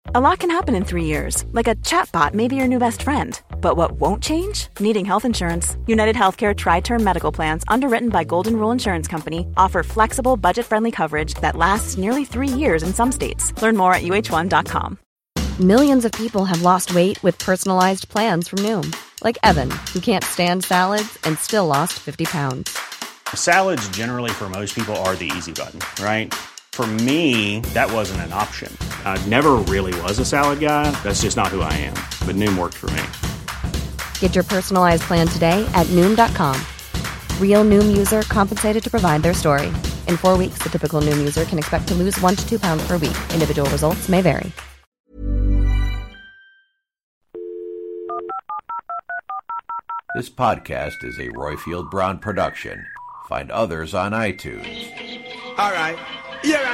A lot can happen in 3 years, like a chatbot may be your new best friend. But what won't change? Needing health insurance. United Healthcare Tri-Term Medical Plans, underwritten by Golden Rule Insurance Company, offer flexible, budget-friendly coverage that lasts nearly 3 years in some states. Learn more at uh1.com. Millions of people have lost weight with personalized plans from Noom. Like Evan, who can't stand salads and still lost 50 pounds. Salads generally for most people are the easy button, right? For me, that wasn't an option. I never really was a salad guy. That's just not who I am. But Noom worked for me. Get your personalized plan today at Noom.com. Real Noom user compensated to provide their story. In 4 weeks, the typical Noom user can expect to lose 1 to 2 pounds per week. Individual results may vary. This podcast is a Royfield Brown production. Find others on iTunes. All right. Here I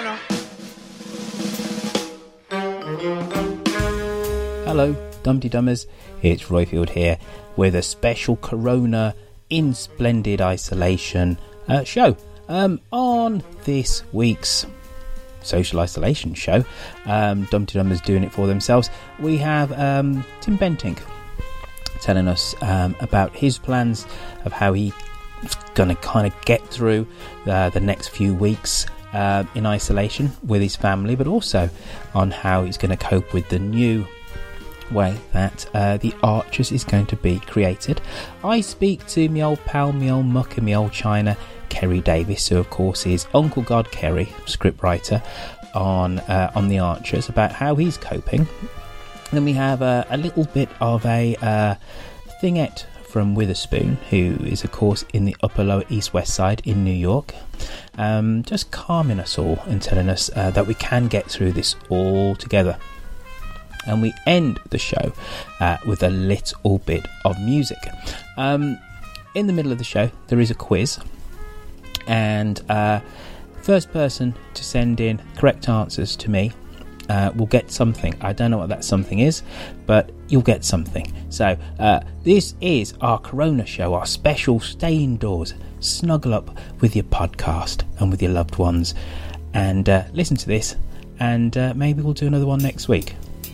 know. Hello, Dumpty Dummers. It's Royfield here with a special Corona in Splendid Isolation show. On this week's social isolation show, Dumpty Dummers doing it for themselves. We have Tim Bentinck telling us about his plans of how he's going to kind of get through the next few weeks in isolation with his family, but also on how he's going to cope with the new way that the Archers is going to be created. I speak to my old pal, my old muck and my old China, Kerry Davis, who of course is Uncle God Kerry, scriptwriter on the Archers, about how he's coping. Then we have a little bit of a thingette from Witherspoon, who is of course in the upper lower east west side in New York, just calming us all and telling us that we can get through this all together. And we end the show with a little bit of music. In the middle of the show there is a quiz, and first person to send in correct answers to me will get something. I don't know what that something is, but you'll get something. So this is our Corona show, our special stay indoors, snuggle up with your podcast and with your loved ones, and listen to this, and maybe we'll do another one next week.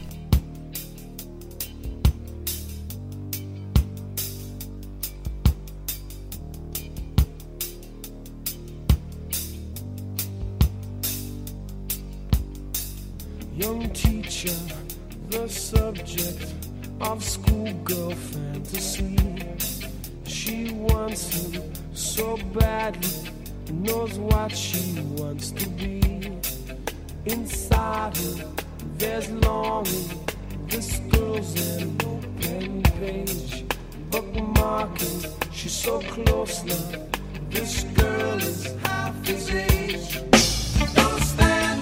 Young teacher, the subject of schoolgirl fantasy. She wants him so badly, knows what she wants to be. Inside her, there's longing. This girl's an open page, bookmarking. She's so close now. This girl is half his age. Don't stand.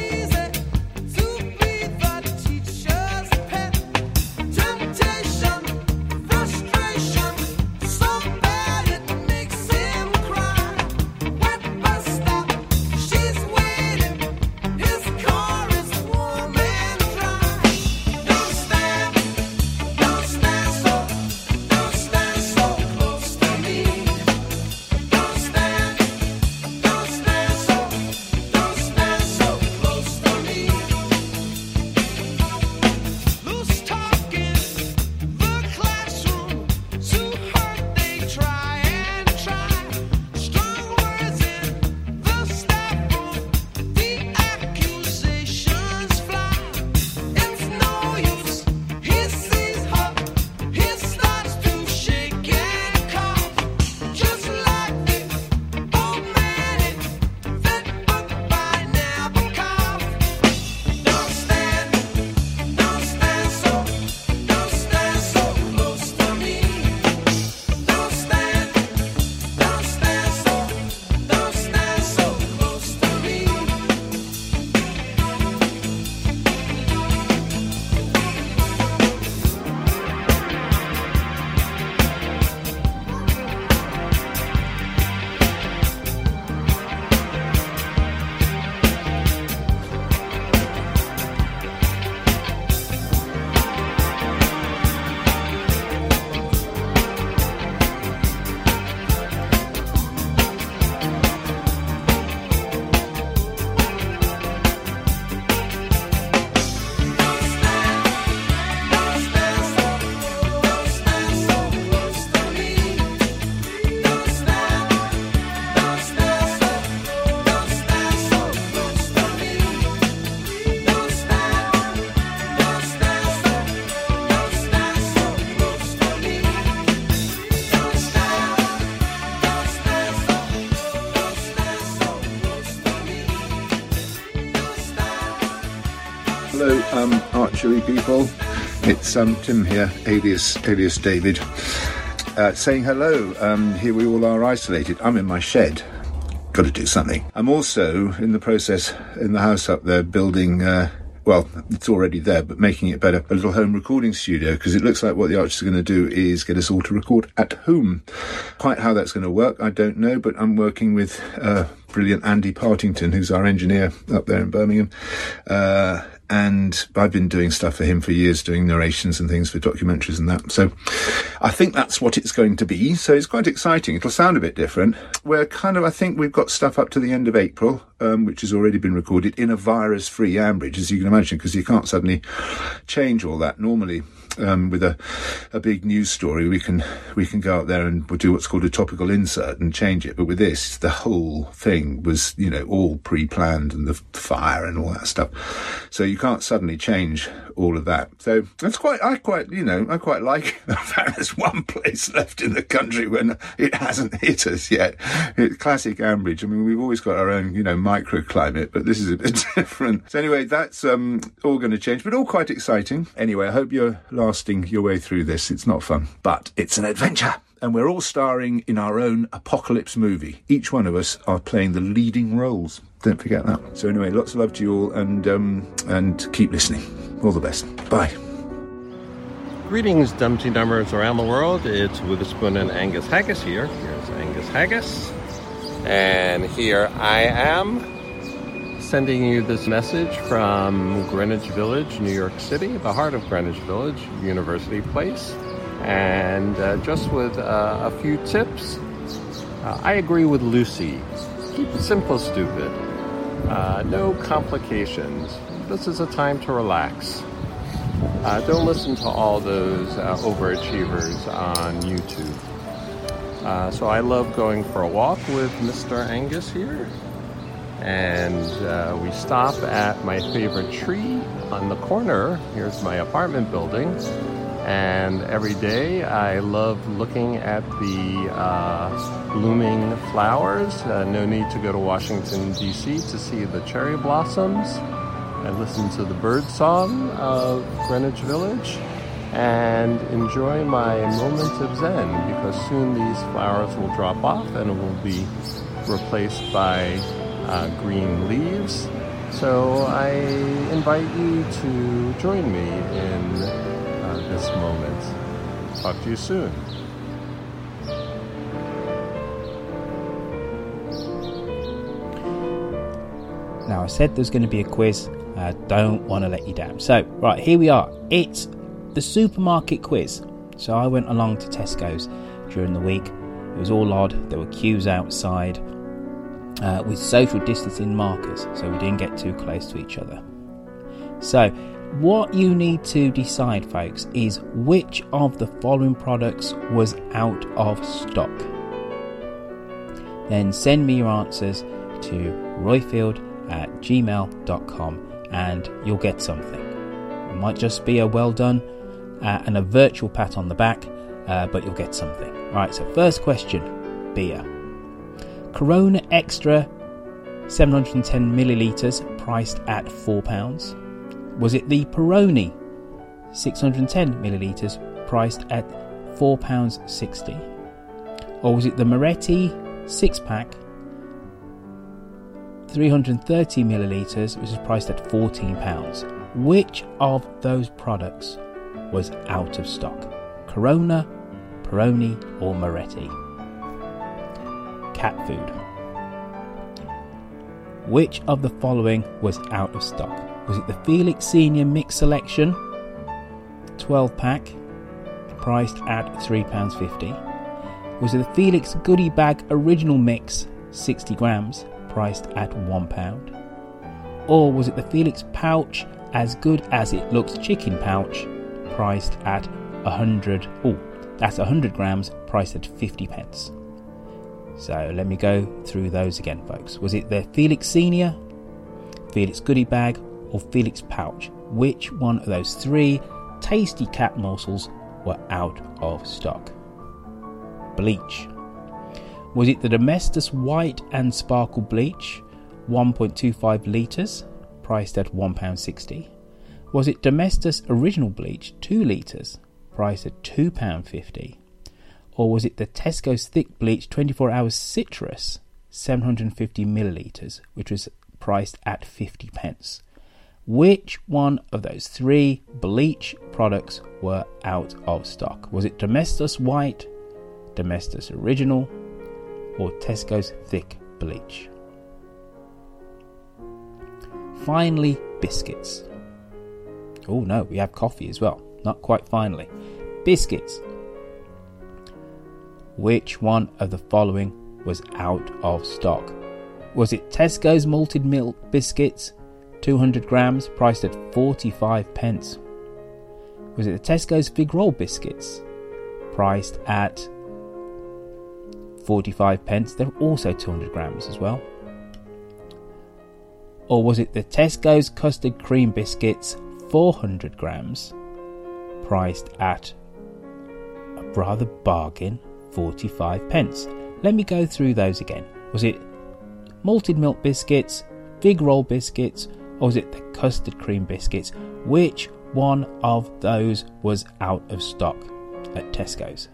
Temptation Hello, archery people. It's Tim here, alias David, saying hello. Here we all are isolated. I'm in my shed. Got to do something. I'm also in the process in the house up there building, well, it's already there, but making it better, a little home recording studio, because it looks like what the Archers are going to do is get us all to record at home. Quite how that's going to work, I don't know, but I'm working with brilliant Andy Partington, who's our engineer up there in Birmingham. And I've been doing stuff for him for years, doing narrations and things for documentaries and that. So I think that's what it's going to be. So it's quite exciting. It'll sound a bit different. We're I think we've got stuff up to the end of April, which has already been recorded in a virus-free Ambridge, as you can imagine, because you can't suddenly change all that. Normally, with a big news story, we can go out there and we'll do what's called a topical insert and change it. But with this, the whole thing was, all pre-planned, and the fire and all that stuff. So you can't suddenly change all of that. So I quite like the fact there's one place left in the country when it hasn't hit us yet. It's classic Ambridge. I mean, we've always got our own, microclimate, but this is a bit different. So anyway, that's all going to change, but all quite exciting. Anyway, I hope you're lasting your way through this. It's not fun, but it's an adventure. And we're all starring in our own apocalypse movie. Each one of us are playing the leading roles. Don't forget that. So anyway, lots of love to you all, and keep listening. All the best. Bye. Greetings, Dumpty Dummers around the world. It's Witherspoon and Angus Haggis here. Here's Angus Haggis. And here I am, sending you this message from Greenwich Village, New York City, the heart of Greenwich Village, University Place. And just with a few tips, I agree with Lucy. Keep it simple, stupid. No complications. This is a time to relax. Don't listen to all those overachievers on YouTube. So I love going for a walk with Mr. Angus here. And we stop at my favorite tree on the corner. Here's my apartment building. And every day I love looking at the blooming flowers. No need to go to Washington, D.C. to see the cherry blossoms. I listen to the bird song of Greenwich Village and enjoy my moment of zen, because soon these flowers will drop off and will be replaced by green leaves. So I invite you to join me in this moment. Talk to you soon. Now, I said there's going to be a quiz. I don't want to let you down. So, right, here we are. It's the supermarket quiz. So I went along to Tesco's during the week. It was all odd. There were queues outside with social distancing markers, so we didn't get too close to each other. So what you need to decide, folks, is which of the following products was out of stock. Then send me your answers to royfield@gmail.com and you'll get something. It might just be a well done and a virtual pat on the back, but you'll get something. Right, so first question, beer. Corona Extra 710 millilitres priced at £4. Was it the Peroni 610 millilitres priced at £4.60? Or was it the Moretti 6-pack 330 millilitres, which is priced at £14? Which of those products was out of stock? Corona, Peroni or Moretti? Cat food. Which of the following was out of stock? Was it the Felix Senior Mix Selection 12-pack priced at £3.50? Was it the Felix Goodie Bag Original Mix 60 grams priced at £1? Or was it the Felix Pouch As Good As It Looks Chicken Pouch priced at 100? Oh, that's 100 grams priced at 50p. So let me go through those again, folks. Was it the Felix Senior, Felix Goodie Bag or Felix Pouch? Which one of those three tasty cat morsels were out of stock? Bleach. Was it the Domestos White and Sparkle Bleach 1.25 litres priced at £1.60? Was it Domestos Original Bleach 2 litres, priced at £2.50? Or was it the Tesco's Thick Bleach 24 Hours Citrus 750 millilitres, which was priced at 50 pence? Which one of those three bleach products were out of stock? Was it Domestos White, Domestos Original, or Tesco's Thick Bleach? Finally, biscuits. Oh no, we have coffee as well. Not quite finally. Biscuits. Which one of the following was out of stock? Was it Tesco's Malted Milk Biscuits, 200 grams, priced at 45 pence? Was it the Tesco's Fig Roll Biscuits, priced at 45 pence? They're also 200 grams as well. Or was it the Tesco's Custard Cream Biscuits, 400 grams, priced at a rather bargain, 45 pence? Let me go through those again. Was it Malted Milk Biscuits, Fig Roll Biscuits, or was it the Custard Cream Biscuits? Which one of those was out of stock at Tesco's?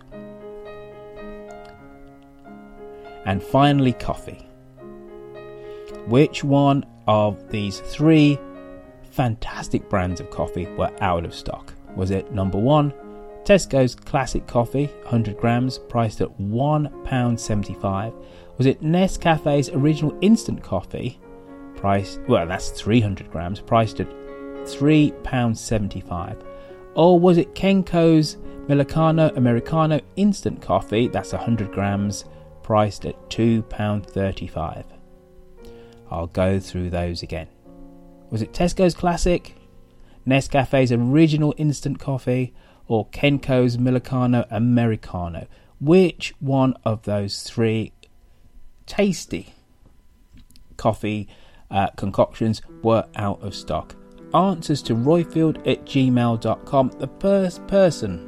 And finally, coffee. Which one of these three fantastic brands of coffee were out of stock? Was it number one, Tesco's Classic Coffee, 100 grams, priced at £1.75? Was it Nescafe's Original Instant Coffee, priced, well, that's 300 grams, priced at £3.75? Or was it Kenco's Millicano Americano Instant Coffee, that's 100 grams, priced at £2.35? I'll go through those again. Was it Tesco's Classic, Nescafe's Original Instant Coffee, or Kenco's Millicano Americano? Which one of those three tasty coffee concoctions were out of stock? Answers to royfield@gmail.com. The first person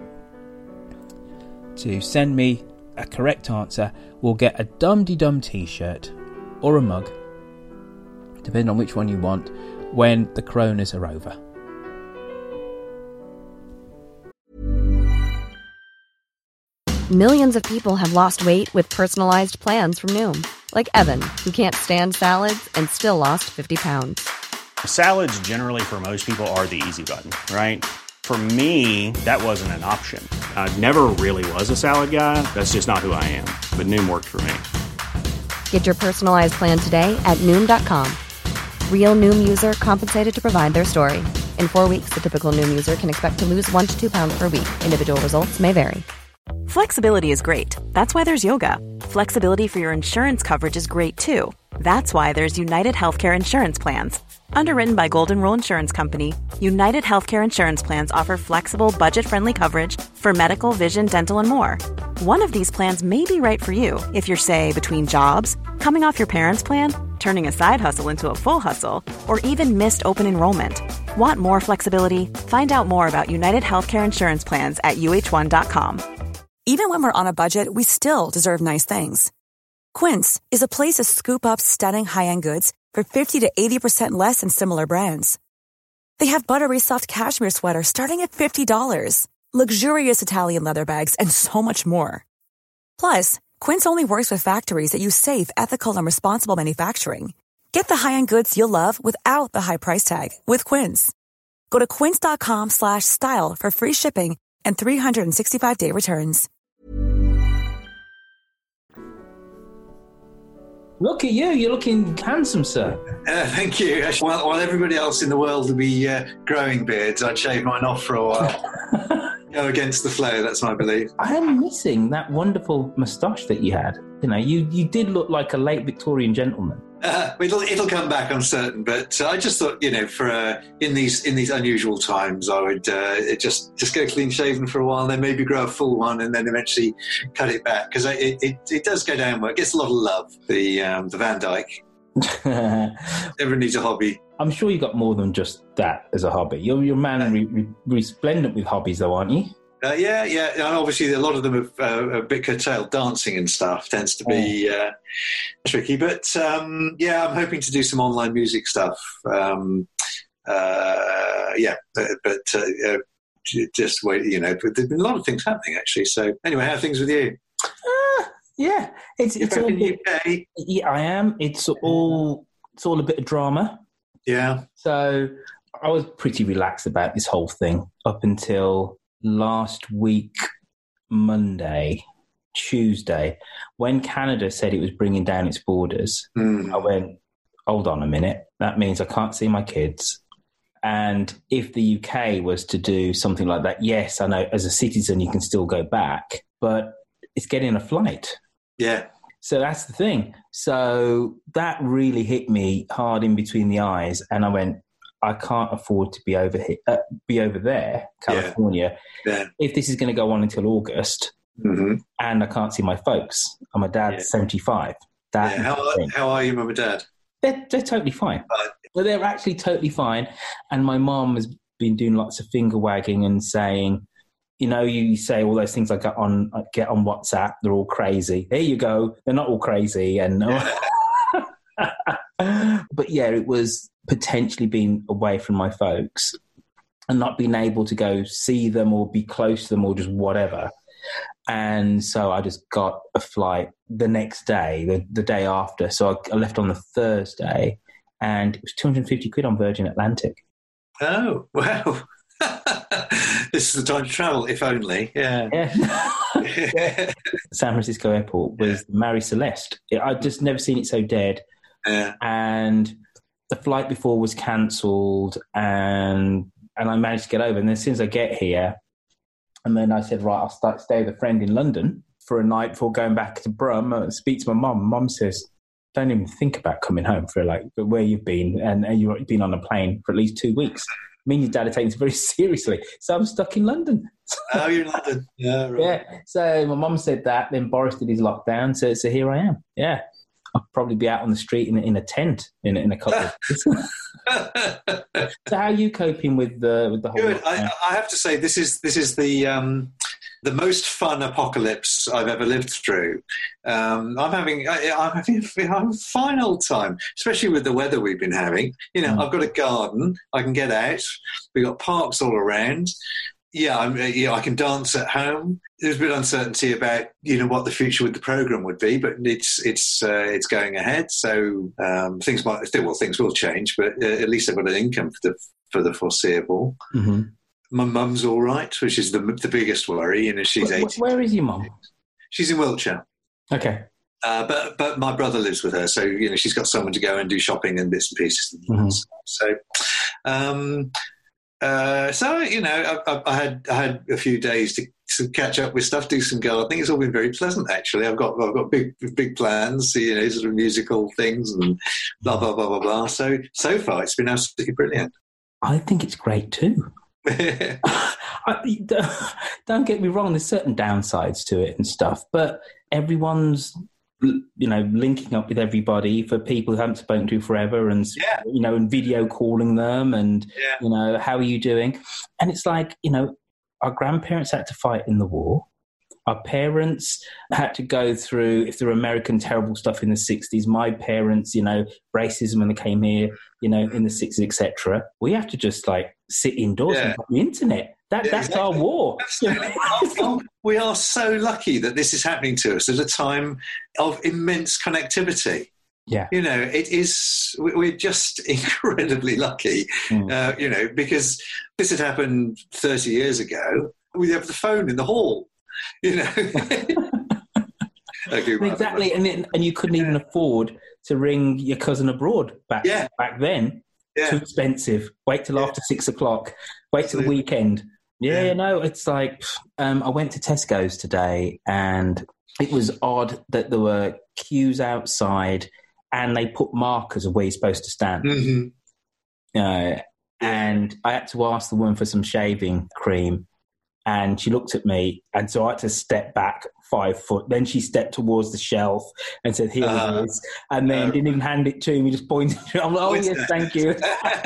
to send me a correct answer will get a Dum-de-Dum t-shirt or a mug, depending on which one you want, when the Coronas are over. Millions of people have lost weight with personalized plans from Noom. Like Evan, who can't stand salads and still lost 50 pounds. Salads generally for most people are the easy button, right? For me, that wasn't an option. I never really was a salad guy. That's just not who I am. But Noom worked for me. Get your personalized plan today at Noom.com. Real Noom user compensated to provide their story. In 4 weeks, the typical Noom user can expect to lose 1 to 2 pounds per week. Individual results may vary. Flexibility is great. That's why there's yoga. Flexibility for your insurance coverage is great too. That's why there's United Healthcare Insurance Plans. Underwritten by Golden Rule Insurance Company, United Healthcare Insurance Plans offer flexible, budget-friendly coverage for medical, vision, dental, and more. One of these plans may be right for you if you're, say, between jobs, coming off your parents' plan, turning a side hustle into a full hustle, or even missed open enrollment. Want more flexibility? Find out more about United Healthcare Insurance Plans at uh1.com. Even when we're on a budget, we still deserve nice things. Quince is a place to scoop up stunning high-end goods for 50 to 80% less than similar brands. They have buttery soft cashmere sweaters starting at $50, luxurious Italian leather bags, and so much more. Plus, Quince only works with factories that use safe, ethical, and responsible manufacturing. Get the high-end goods you'll love without the high price tag with Quince. Go to quince.com/style for free shipping and 365-day returns. Look at you. You're looking handsome, sir. Thank you. While everybody else in the world would be growing beards, I'd shave mine off for a while. Go against the flow, that's my belief. I am missing that wonderful moustache that you had. You know, you did look like a late Victorian gentleman. It'll come back, I'm certain. But I just thought, you know, for in these unusual times, I would just go clean shaven for a while, and then maybe grow a full one, and then eventually cut it back, because it does go downward. It gets a lot of love. The Van Dyke. Everyone needs a hobby. I'm sure you got more than just that as a hobby. You're a man resplendent with hobbies, though, aren't you? Yeah. And obviously, a lot of them are a bit curtailed. Dancing and stuff tends to be tricky. But I'm hoping to do some online music stuff. just wait. There's been a lot of things happening actually. So anyway, how are things with you? Yeah, it's all in the UK. Yeah, I am. It's all a bit of drama. Yeah. So I was pretty relaxed about this whole thing up until last week, Tuesday, when Canada said it was bringing down its borders. I went, hold on a minute. That means I can't see my kids. And if the UK was to do something like that, yes, I know as a citizen you can still go back, but it's getting a flight. Yeah. So that's the thing. So that really hit me hard in between the eyes. And I went, I can't afford to be over there, California, if this is going to go on until August, and I can't see my folks. And my dad's 75. How are you, Mum and Dad? They're totally fine. Well, they're actually totally fine. And my mom has been doing lots of finger wagging and saying, you say all those things I get on WhatsApp. They're all crazy. There you go. They're not all crazy. And but yeah, it was potentially being away from my folks and not being able to go see them or be close to them or just whatever. And so I just got a flight the next day, the day after. So I left on the Thursday, and it was 250 quid on Virgin Atlantic. Oh, wow. This is the time to travel, if only. Yeah. San Francisco Airport was Marie Celeste. I'd just never seen it so dead. Yeah. And the flight before was cancelled, and I managed to get over. And then as soon as I get here, and then I said, right, I'll stay with a friend in London for a night before going back to Brum and speak to my mum. Mum says, don't even think about coming home for where you've been, and you've been on a plane for at least 2 weeks. Me and your dad are taking it very seriously. So I'm stuck in London. Oh, you're in London. Yeah, right. Yeah. So my mum said that, then Boris did his lockdown. So here I am. Yeah. I'll probably be out on the street in a tent in a couple of weeks. So how are you coping with the whole Good. I have to say, this is the most fun apocalypse I've ever lived through. I'm having a fine old time, especially with the weather we've been having. I've got a garden. I can get out. We've got parks all around. I can dance at home. There's a bit of uncertainty about what the future with the program would be, but it's going ahead. So things will change, but at least I've got an income for the foreseeable. Mm-hmm. My mum's all right, which is the biggest worry. She's 80. Where is your mum? She's in Wiltshire. Okay. But my brother lives with her, so she's got someone to go and do shopping and bits and pieces. Mm-hmm. I had a few days to catch up with stuff, do some gardening. It's all been very pleasant, actually. I've got big plans, sort of musical things and blah blah blah blah blah. So far, it's been absolutely brilliant. I think it's great too. Don't get me wrong. There's certain downsides to it and stuff, but everyone's linking up with everybody for people who haven't spoken to forever, and and video calling them, and how are you doing? And it's like our grandparents had to fight in the war. Our parents had to go through, if there were American terrible stuff in the 60s, my parents, racism when they came here, in the 60s, etc. We have to just sit indoors and the internet. That's exactly. Our war. We are so lucky that this is happening to us at a time of immense connectivity. Yeah. It is, we're just incredibly lucky, because this had happened 30 years ago. We have the phone in the hall. Exactly, and you couldn't even afford to ring your cousin abroad back then. Yeah. Too expensive. Wait till after 6 o'clock. Wait till the weekend. It's like I went to Tesco's today, and it was odd that there were queues outside, and they put markers of where you're supposed to stand. Mm-hmm. And I had to ask the woman for some shaving cream. And she looked at me, and so I had to step back 5 foot. Then she stepped towards the shelf and said, here it is. And then didn't even hand it to me, just pointed to it. I'm like, oh, yes, thank you.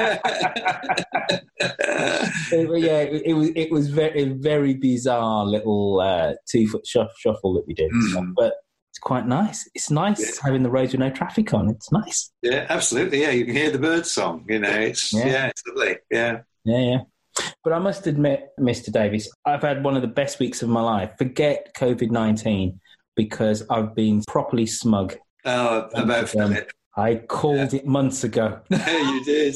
It was very, very bizarre little 2 foot shuffle that we did. But it's quite nice. It's nice having the roads with no traffic on. It's nice. Yeah, absolutely. Yeah, you can hear the bird song. It's it's lovely. Yeah. But I must admit, Mr. Davies, I've had one of the best weeks of my life. Forget COVID-19, because I've been properly smug. Oh, about Philip. I called it months ago. You did.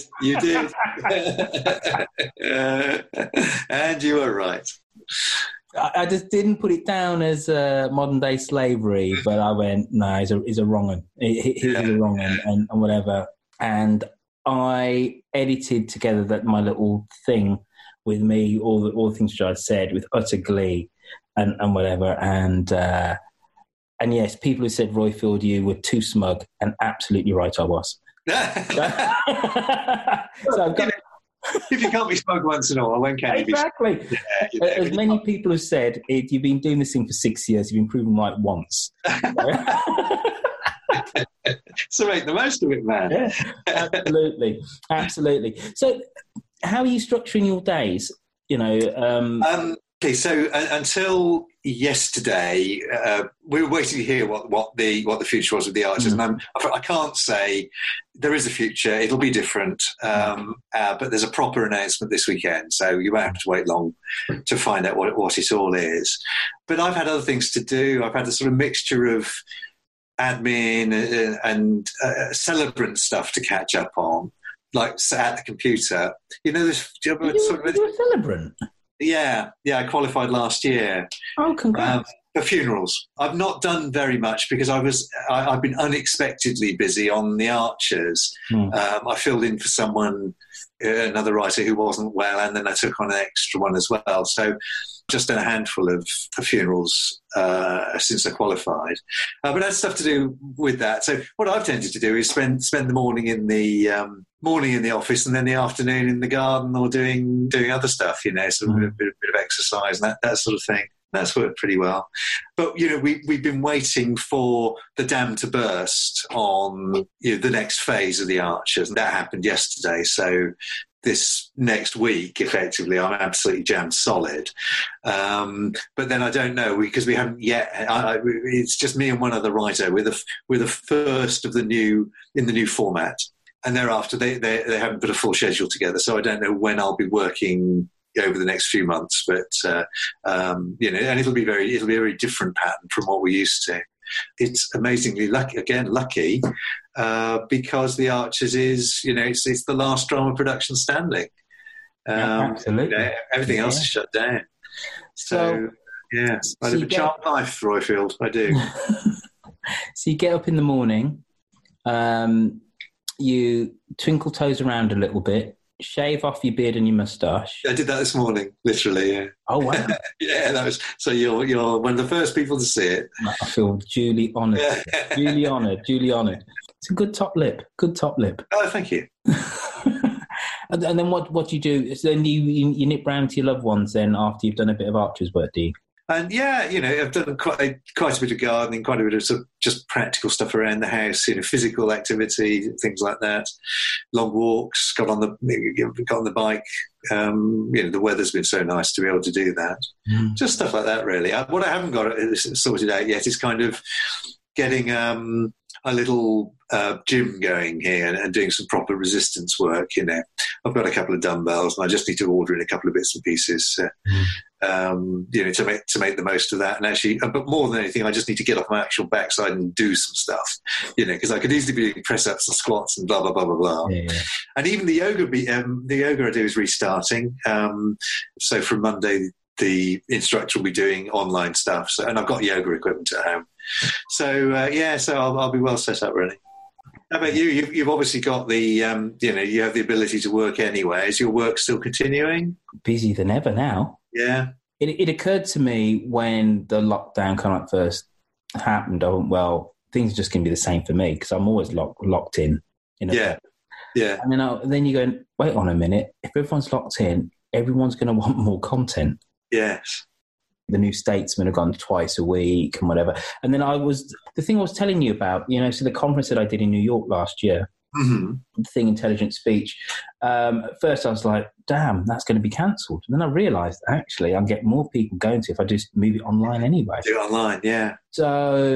And you were right. I just didn't put it down as modern day slavery, but I went, no, he's a wrong one. He's a wrong one, and whatever. And I edited together my little thing with me, all the things which I'd said with utter glee and whatever. And yes, people who said, Roifield, you were too smug, and absolutely right I was. So I've got... If you can't be smug once in a while, when can you be? Exactly. As many people have said, you've been doing this thing for 6 years, you've been proven right once. So make the most of it, man. Yeah, absolutely. So how are you structuring your days? Okay, so until yesterday, we were waiting to hear what the future was with the Archers, and I can't say there is a future. It'll be different, but there's a proper announcement this weekend, so you won't have to wait long to find out what it all is. But I've had other things to do. I've had a sort of mixture of admin and celebrant stuff to catch up on, like at the computer. This. You're a celebrant. Yeah, I qualified last year. Oh, congrats. For funerals. I've not done very much because I've been unexpectedly busy on the Archers. I filled in for someone, another writer who wasn't well, and then I took on an extra one as well. So just done a handful of funerals since I qualified. But I had stuff to do with that. So what I've tended to do is spend the morning in the office, and then the afternoon in the garden, or doing other stuff, sort of a bit of exercise and that sort of thing. That's worked pretty well. But, we've been waiting for the dam to burst on the next phase of the Archers, and that happened yesterday. So this next week, effectively, I'm absolutely jammed solid. But then I don't know, because we haven't yet. It's just me and one other writer with a first of the new format. And thereafter, they haven't put a full schedule together, so I don't know when I'll be working over the next few months. But and it'll be a very different pattern from what we're used to. It's amazingly lucky because the Archers is it's the last drama production standing. Absolutely, everything else is shut down. So I live a charmed life, Roifield. I do. So you get up in the morning. You twinkle toes around a little bit, shave off your beard and your moustache. I did that this morning, literally, yeah. Oh, wow. Yeah, that was... So you're one of the first people to see it. I feel duly honoured. Duly honoured. It's a good top lip. Oh, thank you. And then what do you do? So then you nip round to your loved ones then after you've done a bit of Archer's work, do you? And I've done quite a bit of gardening, quite a bit of sort of just practical stuff around the house, physical activity, things like that. Long walks, got on the bike. The weather's been so nice to be able to do that. Just stuff like that, really. What I haven't got sorted out yet is kind of getting a little gym going here and doing some proper resistance work. I've got a couple of dumbbells, and I just need to order in a couple of bits and pieces. To make the most of that. And actually, but more than anything, I just need to get off my actual backside and do some stuff, because I could easily be doing press-ups and squats and blah, blah, blah, blah, blah. Yeah. And even the yoga I do is restarting. So from Monday, the instructor will be doing online stuff. So, and I've got yoga equipment at home. So, so I'll be well set up, really. How about you? You've obviously got the, you have the ability to work anyway. Is your work still continuing? Busier than ever now. Yeah. It occurred to me when the lockdown kind of first happened, I went, well, things are just going to be the same for me because I'm always locked in. Yeah. And then you go, wait on a minute. If everyone's locked in, everyone's going to want more content. Yes. The New Statesman have gone twice a week and whatever. And then the thing I was telling you about, so the conference that I did in New York last year, the thing, Intelligent Speech, at first I was like, damn, that's going to be cancelled. And then I realised, actually, I'll get more people going to if I just move it online anyway. Do it online, yeah. So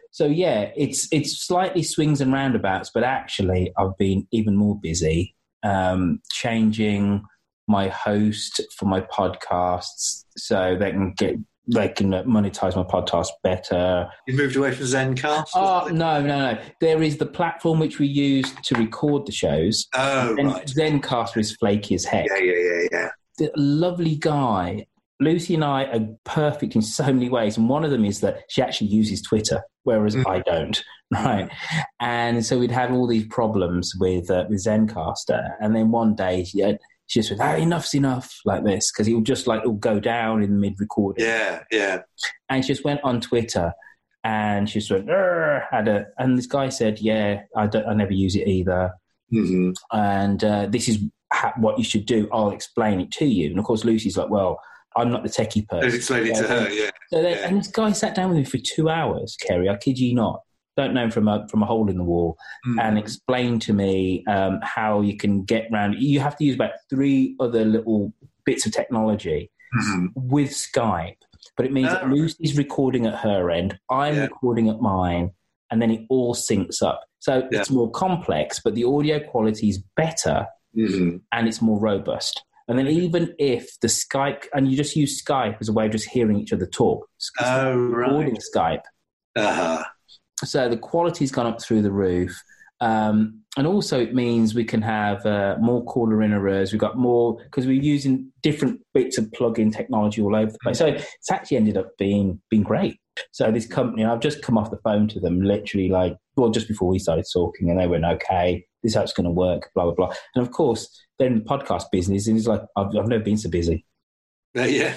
So yeah, it's slightly swings and roundabouts, but actually I've been even more busy changing my host for my podcasts so they can monetize my podcast better. You moved away from Zencast? Oh, no. There is the platform which we use to record the shows. Oh, right. Zencast is flaky as heck. Yeah. The lovely guy. Lucy and I are perfect in so many ways, and one of them is that she actually uses Twitter, whereas I don't, right? And so we'd have all these problems with Zencastr, and then one day she just went, enough's enough, like this, because it'll go down in mid-recording. Yeah. And she just went on Twitter, and she just went, and this guy said, I never use it either, and this is what you should do. I'll explain it to you. And of course, Lucy's like, well, I'm not the techie person. Explain it to her, yeah. And this guy sat down with me for 2 hours, Kerry, I kid you not. Don't know him from a hole in the wall, and explained to me how you can get around. You have to use about 3 other little bits of technology with Skype, but it means that Lucy's recording at her end, I'm recording at mine, and then it all syncs up. So it's more complex, but the audio quality is better and it's more robust. And then even if the Skype, and you just use Skype as a way of just hearing each other talk. Recording Skype. So the quality's gone up through the roof. And also it means we can have more caller in arrears. We've got more, because we're using different bits of plug-in technology all over the place. So it's actually ended up being great. So this company, I've just come off the phone to them literally just before we started talking, and they went, okay, this is how it's going to work, blah, blah, blah. And of course, they're in the podcast business, and it's like, I've never been so busy. Yeah.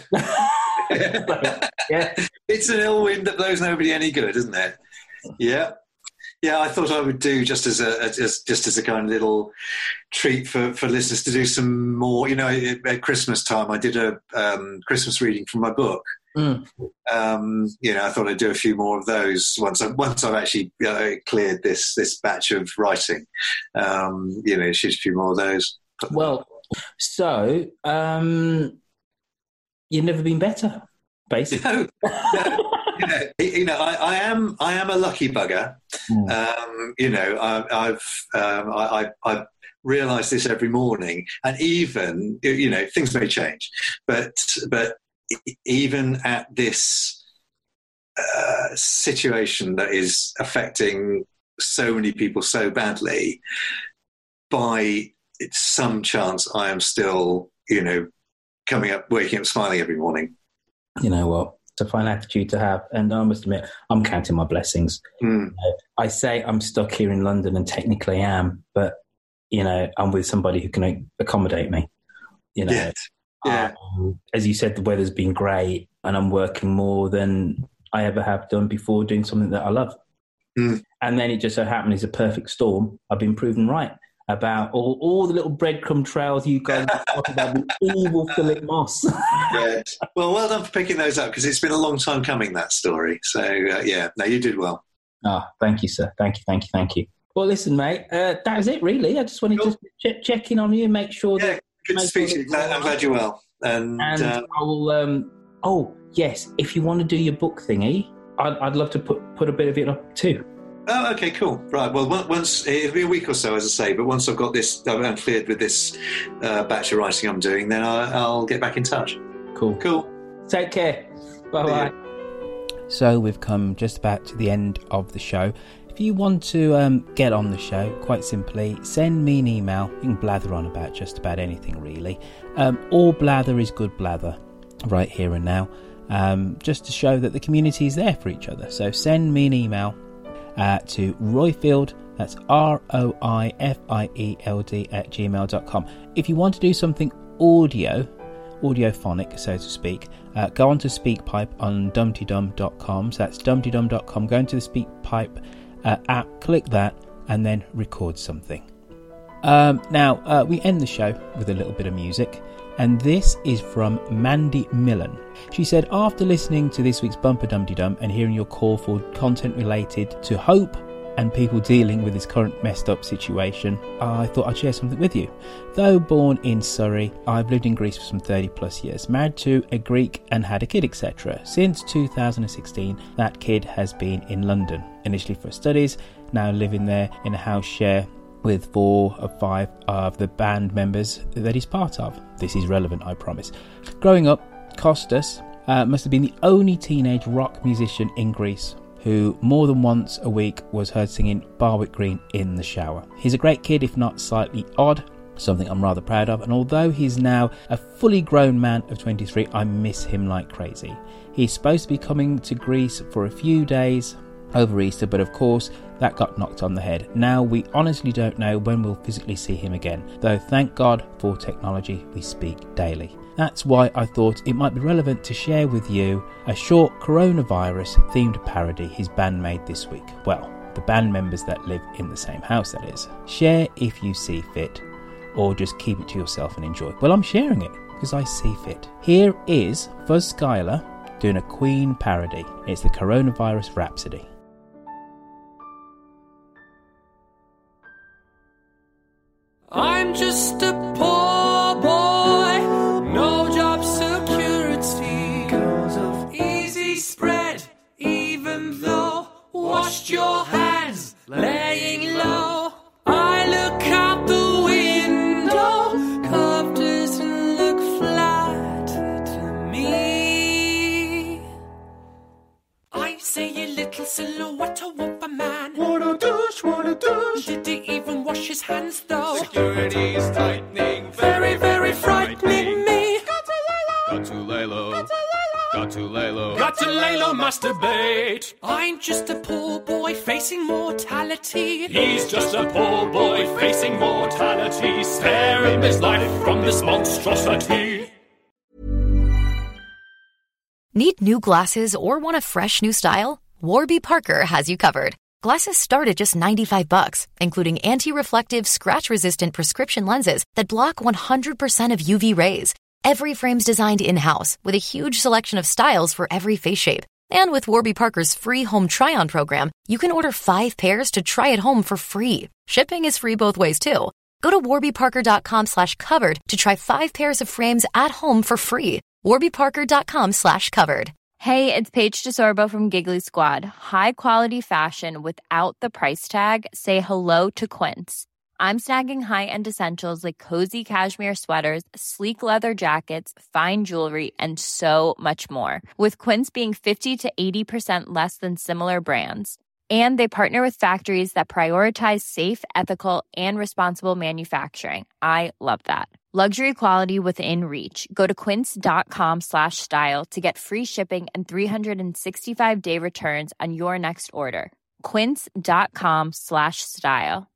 It's an ill wind that blows nobody any good, isn't it? Yeah. I thought I would do just as a kind of little treat for listeners to do some more. At Christmas time, I did a Christmas reading from my book. I thought I'd do a few more of those once I've actually cleared this batch of writing. Shoot a few more of those. Well, so you've never been better, basically. No. I am a lucky bugger. I've realised this every morning, and even things may change, but even at this situation that is affecting so many people so badly, by some chance I am still waking up smiling every morning. You know what? It's a fine attitude to have, and I must admit, I'm counting my blessings. I say I'm stuck here in London, and technically I am, but I'm with somebody who can accommodate me. As you said, the weather's been great, and I'm working more than I ever have done before, doing something that I love. And then it just so happened is a perfect storm. I've been proven right about all the little breadcrumb trails you guys talk about, the evil Philip Moss. Yes. Well done for picking those up, because it's been a long time coming, that story. So, you did well. Thank you, sir. Thank you. Well, listen, mate, that was it, really. I just wanted to check in on you and make sure that... Good to speak to you. I'm glad you're well. And I will... yes, if you want to do your book thingy, I'd love to put a bit of it up too. Oh, okay, cool. Right, well, once it'll be a week or so, as I say, but once I've got this, I'm cleared with this batch of writing I'm doing, then I'll get back in touch. Cool. Take care. Bye-bye. So we've come just about to the end of the show. If you want to get on the show, quite simply, send me an email. You can blather on about just about anything, really. All blather is good blather, right here and now, just to show that the community is there for each other. So send me an email to Roifield, that's ROIFIELD @gmail.com. If you want to do something audiophonic, so to speak, go on to SpeakPipe on dumtydum.com. So that's dumtydum.com. Go into the SpeakPipe app, click that, and then record something. Now, we end the show with a little bit of music, and this is from Mandy Millen. She said, after listening to this week's Bumper Dum Dum and hearing your call for content related to hope, and people dealing with this current messed up situation, I thought I'd share something with you. Though born in Surrey, I've lived in Greece for some 30 plus years, married to a Greek and had a kid, etc. Since 2016, that kid has been in London, initially for studies, now living there in a house share with 4 of 5 of the band members that he's part of. This is relevant, I promise. Growing up, Kostas must have been the only teenage rock musician in Greece who more than once a week was heard singing Barwick Green in the shower. He's a great kid, if not slightly odd, something I'm rather proud of, and although he's now a fully grown man of 23, I miss him like crazy. He's supposed to be coming to Greece for a few days over Easter, but of course that got knocked on the head. Now we honestly don't know when we'll physically see him again, though thank God for technology, we speak daily. That's why I thought it might be relevant to share with you a short coronavirus themed parody his band made this week. Well, the band members that live in the same house, that is. Share if you see fit, or just keep it to yourself and enjoy. Well, I'm sharing it because I see fit. Here is Fuzz Skylar doing a Queen parody. It's the Coronavirus Rhapsody. I'm just a poor boy, no job security, cause of easy spread, even though washed your hands, laying low. I look out the window, curve doesn't look flat to me. I say a little silhouette of a man. What a douche, what a douche. Did he even wash his hands though? Security's tightening, very, very frightening me. Got to lay low, got to lay low, got to lay low, masturbate. I'm just a poor boy facing mortality. He's just a poor boy facing mortality, sparing his life from this monstrosity. Need new glasses or want a fresh new style? Warby Parker has you covered. Glasses start at just $95, including anti-reflective, scratch-resistant prescription lenses that block 100% of UV rays. Every frame's designed in-house with a huge selection of styles for every face shape. And with Warby Parker's free home try-on program, you can order 5 pairs to try at home for free. Shipping is free both ways, too. Go to warbyparker.com/covered to try 5 pairs of frames at home for free. warbyparker.com/covered. Hey, it's Paige DeSorbo from Giggly Squad. High quality fashion without the price tag. Say hello to Quince. I'm snagging high-end essentials like cozy cashmere sweaters, sleek leather jackets, fine jewelry, and so much more. With Quince being 50 to 80% less than similar brands. And they partner with factories that prioritize safe, ethical, and responsible manufacturing. I love that. Luxury quality within reach. Go to quince.com/style to get free shipping and 365-day returns on your next order. Quince.com/style.